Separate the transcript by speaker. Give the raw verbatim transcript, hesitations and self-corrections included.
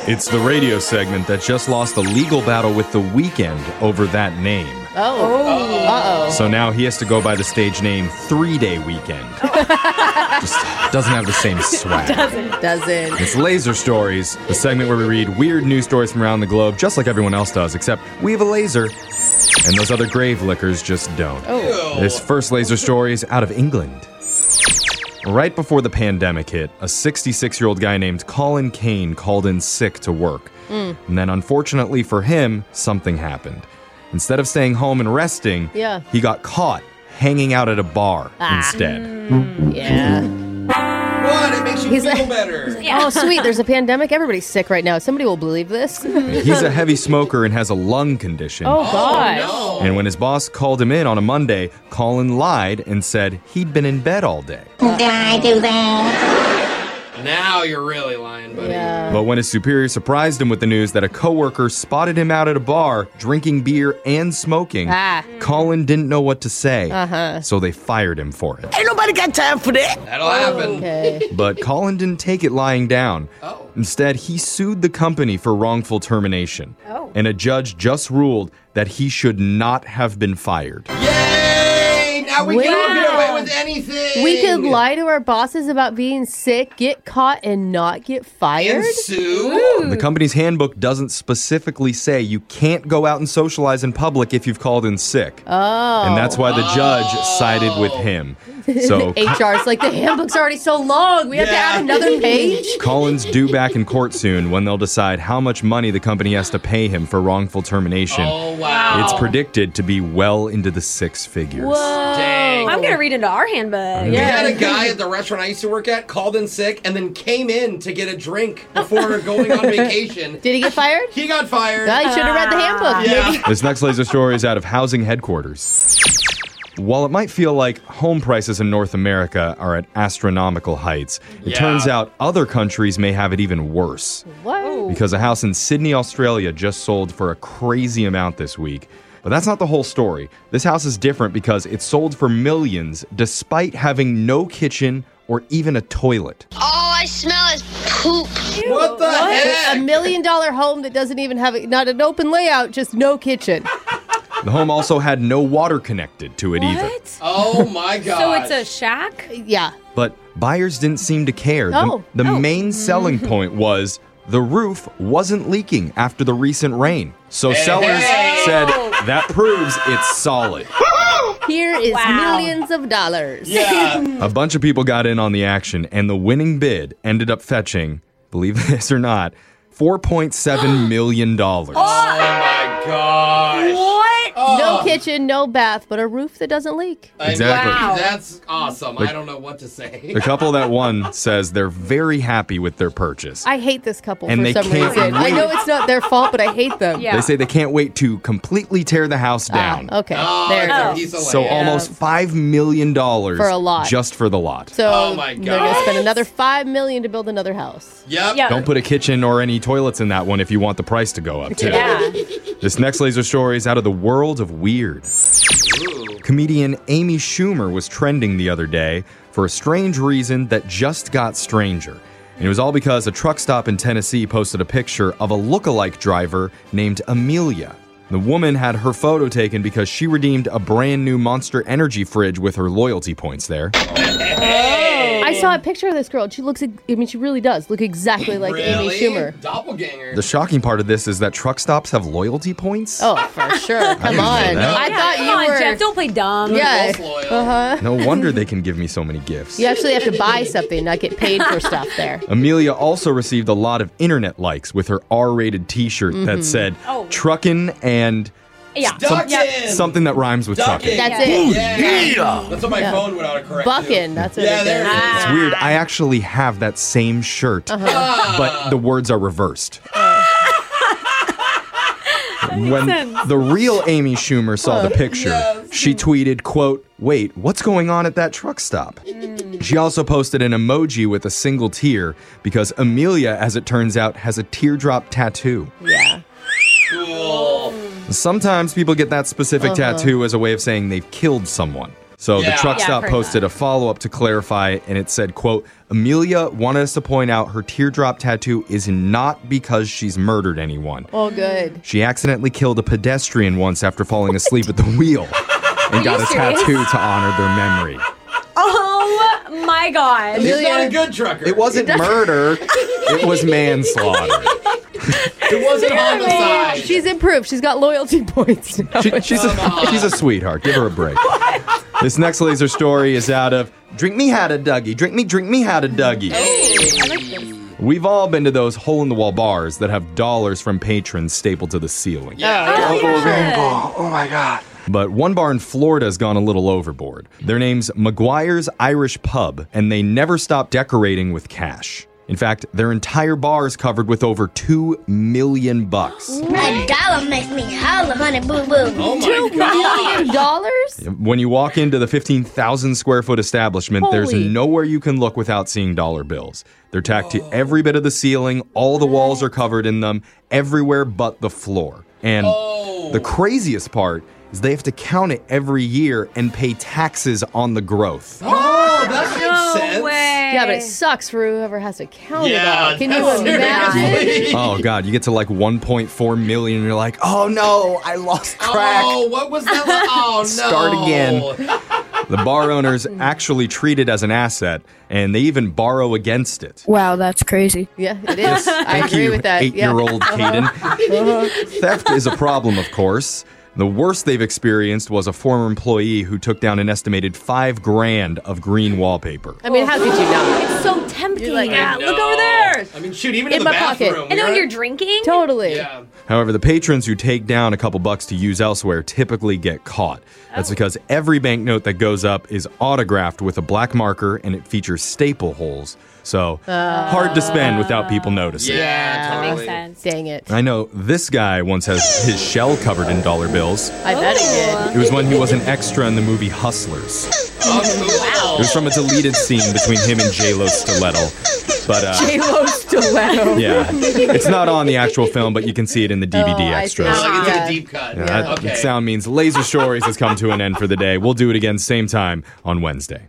Speaker 1: It's the radio segment that just lost a legal battle with The Weeknd over that name.
Speaker 2: Oh. Uh-oh.
Speaker 1: So now he has to go by the stage name Three Day Weekend. Just doesn't have the same swag.
Speaker 2: Doesn't. Doesn't.
Speaker 1: It's Laser Stories, the segment where we read weird news stories from around the globe, just like everyone else does, except we have a laser, and those other grave lickers just don't.
Speaker 2: Oh.
Speaker 1: This first laser story is out of England. Right before the pandemic hit, a sixty-six-year-old guy named Colin Kane called in sick to work. Mm. And then, unfortunately for him, something happened. Instead of staying home and resting,
Speaker 2: yeah.
Speaker 1: he got caught hanging out at a bar
Speaker 2: ah.
Speaker 1: instead.
Speaker 2: Mm, yeah.
Speaker 3: What? It makes you
Speaker 2: He's
Speaker 3: feel
Speaker 2: like,
Speaker 3: better.
Speaker 2: Like, oh, sweet. There's a pandemic. Everybody's sick right now. Somebody will believe this.
Speaker 1: He's a heavy smoker and has a lung condition.
Speaker 2: Oh, gosh.
Speaker 3: Oh, no.
Speaker 1: And when his boss called him in on a Monday, Colin lied and said he'd been in bed all day.
Speaker 4: Did I do that?
Speaker 3: Now you're really lying, buddy.
Speaker 2: Yeah.
Speaker 1: But when his superior surprised him with the news that a coworker spotted him out at a bar, drinking beer and smoking,
Speaker 2: ah.
Speaker 1: Colin didn't know what to say.
Speaker 2: Uh-huh.
Speaker 1: So they fired him for it.
Speaker 5: Ain't nobody got time for that.
Speaker 3: That'll happen.
Speaker 2: Okay.
Speaker 1: But Colin didn't take it lying down.
Speaker 3: Oh.
Speaker 1: Instead, he sued the company for wrongful termination.
Speaker 2: Oh.
Speaker 1: And a judge just ruled that he should not have been fired.
Speaker 3: Yay! Now we
Speaker 2: Wow.
Speaker 3: can get away with anything.
Speaker 2: We could lie to our bosses about being sick, get caught, and not get fired?
Speaker 3: And sue?
Speaker 1: The company's handbook doesn't specifically say you can't go out and socialize in public if you've called in sick.
Speaker 2: Oh.
Speaker 1: And that's why the judge
Speaker 3: Oh.
Speaker 1: sided with him. So
Speaker 2: H R's like, the handbook's already so long. We have
Speaker 3: Yeah.
Speaker 2: to add another page?
Speaker 1: Colin's due back in court soon when they'll decide how much money the company has to pay him for wrongful termination.
Speaker 3: Oh, wow.
Speaker 1: It's predicted to be well into the six figures.
Speaker 2: Whoa.
Speaker 3: Dang.
Speaker 6: I'm going to read into our handbook.
Speaker 3: We
Speaker 2: Yeah.
Speaker 3: had a guy at the restaurant I used to work at called in sick and then came in to get a drink before going on vacation.
Speaker 2: Did he get fired?
Speaker 3: He got fired.
Speaker 2: Well, you should have read the handbook.
Speaker 3: Yeah.
Speaker 2: Maybe.
Speaker 1: This next laser story is out of housing headquarters. While it might feel like home prices in North America are at astronomical heights, it
Speaker 3: Yeah.
Speaker 1: turns out other countries may have it even worse.
Speaker 2: Whoa.
Speaker 1: Because a house in Sydney, Australia just sold for a crazy amount this week. But that's not the whole story. This house is different because it sold for millions despite having no kitchen or even a toilet.
Speaker 4: All I smell is poop.
Speaker 3: What the heck?
Speaker 2: A million dollar home that doesn't even have, a, not an open layout, just no kitchen.
Speaker 1: The home also had no water connected to it either.
Speaker 6: What?
Speaker 3: Oh my god.
Speaker 6: So it's a shack?
Speaker 2: Yeah.
Speaker 1: But buyers didn't seem to care.
Speaker 2: Oh.
Speaker 1: The, the
Speaker 2: Oh.
Speaker 1: main selling point was the roof wasn't leaking after the recent rain. So sellers
Speaker 3: Hey.
Speaker 1: said that proves it's solid.
Speaker 2: Here is
Speaker 6: Wow.
Speaker 2: millions of dollars.
Speaker 3: Yeah.
Speaker 1: A bunch of people got in on the action, and the winning bid ended up fetching, believe this or not, four point seven million dollars.
Speaker 3: Oh my gosh.
Speaker 6: What?
Speaker 2: No kitchen, no bath, but a roof that doesn't leak.
Speaker 3: I mean,
Speaker 1: Exactly.
Speaker 6: Wow.
Speaker 3: That's awesome. I don't know what to say.
Speaker 1: The couple that won says they're very happy with their purchase.
Speaker 2: I hate this couple
Speaker 1: And
Speaker 2: for
Speaker 1: they
Speaker 2: some
Speaker 1: can't
Speaker 2: reason. I
Speaker 1: wait.
Speaker 2: know it's not their fault, but I hate them.
Speaker 6: Yeah.
Speaker 1: They say they can't wait to completely tear the house down.
Speaker 2: Ah, okay.
Speaker 3: Oh,
Speaker 2: there it
Speaker 3: it's a
Speaker 2: is.
Speaker 3: piece of
Speaker 1: So
Speaker 3: land.
Speaker 1: almost five million dollars
Speaker 2: For a lot.
Speaker 1: just for the lot.
Speaker 2: So
Speaker 3: Oh my
Speaker 2: they're going to
Speaker 3: gosh.
Speaker 2: spend another five million dollars to build another house.
Speaker 3: Yep.
Speaker 6: Yeah.
Speaker 1: Don't put a kitchen or any toilets in that one if you want the price to go up too.
Speaker 6: Yeah.
Speaker 1: This next laser story is out of the world of weird.
Speaker 3: Ooh.
Speaker 1: Comedian Amy Schumer was trending the other day for a strange reason that just got stranger. And it was all because a truck stop in Tennessee posted a picture of a look-alike driver named Amelia. The woman had her photo taken because she redeemed a brand new Monster Energy fridge with her loyalty points there.
Speaker 2: I saw a picture of this girl, and she looks, I mean, she really does look exactly like Amy
Speaker 3: Really?
Speaker 2: Schumer.
Speaker 3: Doppelganger.
Speaker 1: The shocking part of this is that truck stops have loyalty points.
Speaker 2: Oh, for sure. Come
Speaker 1: didn't know
Speaker 2: on.
Speaker 1: that.
Speaker 2: I thought
Speaker 6: Come
Speaker 2: you
Speaker 6: on,
Speaker 2: were.
Speaker 6: Jeff. Don't play dumb.
Speaker 2: Yeah.
Speaker 3: Both loyal.
Speaker 2: Uh-huh.
Speaker 1: No wonder they can give me so many gifts.
Speaker 2: You actually have to buy something, not get paid for stuff there.
Speaker 1: Amelia also received a lot of internet likes with her R-rated t-shirt that said
Speaker 6: Oh.
Speaker 1: truckin' and
Speaker 6: Yeah.
Speaker 3: Duckin'.
Speaker 1: something that rhymes with
Speaker 3: Duckin'.
Speaker 1: trucking.
Speaker 2: That's it.
Speaker 3: Yeah. That's what my
Speaker 2: Yeah.
Speaker 3: phone would autocorrect.
Speaker 2: Buckin',
Speaker 3: to.
Speaker 2: that's what
Speaker 3: Yeah,
Speaker 2: it
Speaker 3: there
Speaker 2: is.
Speaker 3: it is.
Speaker 6: Ah.
Speaker 1: It's weird. I actually have that same shirt, but the words are reversed. When
Speaker 6: sense.
Speaker 1: the real Amy Schumer saw the picture,
Speaker 3: Yes.
Speaker 1: she tweeted, quote, "Wait, what's going on at that truck stop?" She also posted an emoji with a single tear because Amelia, as it turns out, has a teardrop tattoo.
Speaker 2: Yeah.
Speaker 3: Cool.
Speaker 1: Sometimes people get that specific tattoo as a way of saying they've killed someone. So
Speaker 3: Yeah.
Speaker 1: the truck
Speaker 6: Yeah,
Speaker 1: stop
Speaker 6: I've heard
Speaker 1: posted a follow-up to clarify, and it said, quote, Amelia wanted us to point out her teardrop tattoo is not because she's murdered anyone.
Speaker 2: Oh, good.
Speaker 1: She accidentally killed a pedestrian once after falling asleep at the wheel and got a
Speaker 6: serious?
Speaker 1: tattoo to honor their memory.
Speaker 6: Oh my god.
Speaker 3: He's
Speaker 2: Amelia-
Speaker 3: not a good trucker.
Speaker 1: It wasn't murder, it was manslaughter.
Speaker 3: It wasn't homicide.
Speaker 2: She's improved. She's got loyalty points now.
Speaker 1: She, she's, a, she's a sweetheart. Give her a break. This next laser story is out of Drink Me Had a Dougie. Drink me, drink me had a Dougie.
Speaker 6: I like this.
Speaker 1: We've all been to those hole-in-the-wall bars that have dollars from patrons stapled to the ceiling.
Speaker 3: Yeah.
Speaker 6: Oh, yeah.
Speaker 1: But one bar in Florida has gone a little overboard. Their name's McGuire's Irish Pub, and they never stop decorating with cash. In fact, their entire bar is covered with over two million bucks.
Speaker 4: A dollar makes me holler, honey boo boo.
Speaker 3: Oh my god.
Speaker 2: Dollars?
Speaker 1: When you walk into the fifteen thousand square foot establishment, there's
Speaker 2: Holy.
Speaker 1: nowhere you can look without seeing dollar bills. They're tacked to every bit of the ceiling, all the walls are covered in them, everywhere but the floor. And
Speaker 3: Oh.
Speaker 1: the craziest part is they have to count it every year and pay taxes on the growth.
Speaker 3: Oh, that makes
Speaker 6: No
Speaker 3: sense.
Speaker 6: way.
Speaker 2: Yeah, but it sucks for whoever has to count
Speaker 3: Yeah,
Speaker 2: it all. Can you
Speaker 3: that's
Speaker 2: imagine?
Speaker 3: seriously.
Speaker 1: Oh god, you get to like one point four million and you're like, oh no, I lost track.
Speaker 3: Oh, what was that? Oh, no.
Speaker 1: Start again. The bar owners actually treat it as an asset, and they even borrow against it.
Speaker 5: Wow, that's crazy.
Speaker 2: Yeah, it is. I
Speaker 1: Thank
Speaker 2: agree
Speaker 1: you,
Speaker 2: with that. Yeah.
Speaker 1: eight-year-old Caden. Theft is a problem, of course. The worst they've experienced was a former employee who took down an estimated five grand of green wallpaper.
Speaker 2: I mean, how could you not?
Speaker 6: It's so tempting.
Speaker 2: You're like,
Speaker 6: yeah,
Speaker 3: I
Speaker 6: look
Speaker 3: know.
Speaker 6: over there.
Speaker 3: I mean, shoot, even
Speaker 2: In
Speaker 3: in, the
Speaker 2: my pocket.
Speaker 3: bathroom.
Speaker 6: And then when
Speaker 3: you're-
Speaker 6: you're drinking,
Speaker 2: Totally.
Speaker 3: Yeah.
Speaker 1: However, the patrons who take down a couple bucks to use elsewhere typically get caught. That's because every banknote that goes up is autographed with a black marker and it features staple holes. So, hard to spend without people noticing.
Speaker 3: Yeah,
Speaker 2: Yeah.
Speaker 3: totally.
Speaker 6: makes sense.
Speaker 2: Dang it.
Speaker 1: I know this guy once has his shell covered in dollar bills.
Speaker 2: I bet he did.
Speaker 1: It was when he was an extra in the movie Hustlers.
Speaker 3: Oh, cool.
Speaker 1: It was from a deleted scene between him and J-Lo Stiletto. But, uh,
Speaker 2: J-Lo Stiletto.
Speaker 1: yeah. It's not on the actual film, but you can see it in the D V D
Speaker 2: Oh, I see.
Speaker 1: extras.
Speaker 3: Oh, like it's
Speaker 2: Yeah.
Speaker 3: a deep cut.
Speaker 1: Yeah, that
Speaker 3: Okay.
Speaker 1: sound means Laser Stories has come to an end for the day. We'll do it again same time on Wednesday.